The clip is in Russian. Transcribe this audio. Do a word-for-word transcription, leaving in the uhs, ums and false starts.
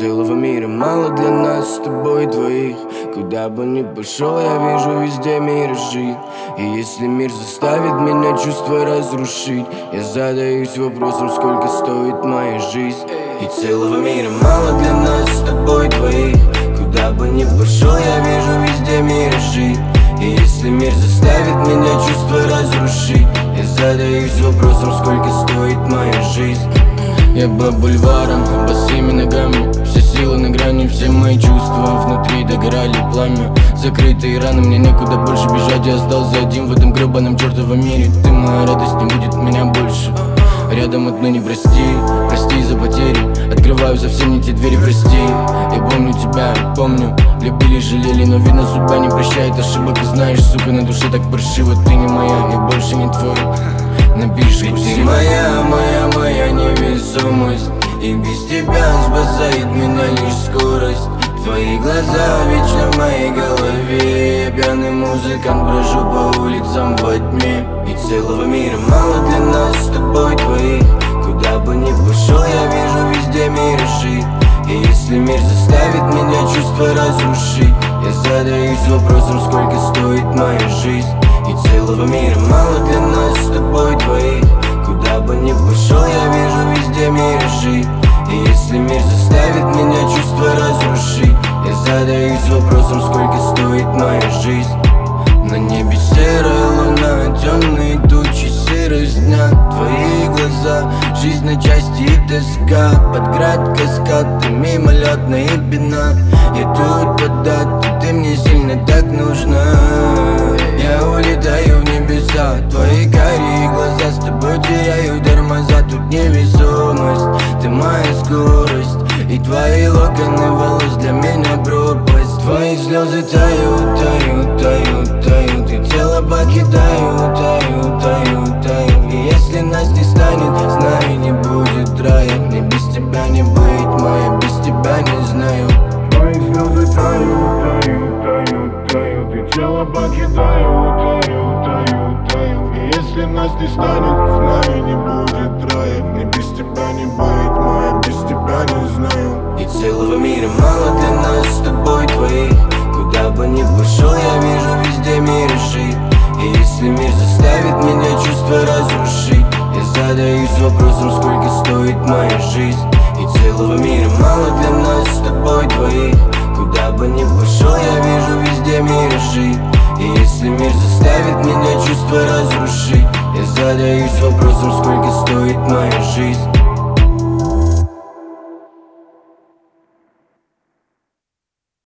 целого мира мало для нас с тобой двоих. Куда бы ни пошел, я вижу везде миражи. И если мир заставит меня чувства разрушить, я задаюсь вопросом, сколько стоит моя жизнь. И целого мира мало для нас с тобой двоих. Куда бы ни пошел, я вижу везде миражи. И если мир заставит меня чувства разрушить, я задаюсь вопросом, сколько стоит моя жизнь. Я по бульварам, босыми ногами, все силы на грани, все мои чувства внутри догорали пламя. Закрытые раны, мне некуда больше бежать, я остался один в этом гребаном чертовом мире. Ты моя радость, не будет меня больше рядом отныне, прости, прости за потери. Открываю совсем не те двери, прости. Я помню тебя, помню, любили, жалели, но видно судьба не прощает ошибок. И знаешь, сука, на душе так паршиво. Ты не моя, я больше не твой. Напиши, ты моя, моя, моя невесомость. И без тебя спасает меня лишь скорость. Твои глаза вечно в моей голове. Я пьяный музыкант, брожу по улицам во тьме. И целого мира мало для нас с тобой двоих. Куда бы ни пошел, я вижу везде миражи. И если мир заставит меня чувства разрушить, я задаюсь вопросом, сколько стоит моя жизнь. И целого мира мало для нас с тобой двоих. Куда бы ни пошел, я вижу везде миражи. И если мир заставит меня чувства разрушить, я задаюсь вопросом, сколько стоит моя жизнь. На небе серая луна, темные тучи, серость дня. Твои глаза, жизнь на части и тоска. Под град каскад, ты мимолетная пена. Я тут под дату, ты мне сильно так нужна. Я улетаю в небеса, твои карие глаза. С тобой теряю тормоза, тут невесомость. Ты моя скорость, и твои локоны волос для меня пропасть. Твои слезы тают, тают, тают, тают. И тело покидаю, таю, таю, таю. И если нас не станет, знай, не будет рая. Мне без тебя не быть, моя без тебя не знаю. Твои слезы тают, тают, тают, тают. И тело покидаю, таю, таю, таю. И если нас не станет, знай, не будет рая. Мне без тебя не быть, моя без тебя не знаю. И целого мира мало для нас с тобой двоих. Куда бы ни пошел, я вижу везде миражи. И если мир заставит меня чувства разрушить, я задаюсь вопросом, сколько стоит моя жизнь. И целого мира мало для нас с тобой двоих. Куда бы ни пошел, я вижу везде миражи. И если мир заставит меня чувства разрушить, я задаюсь вопросом, сколько стоит моя жизнь.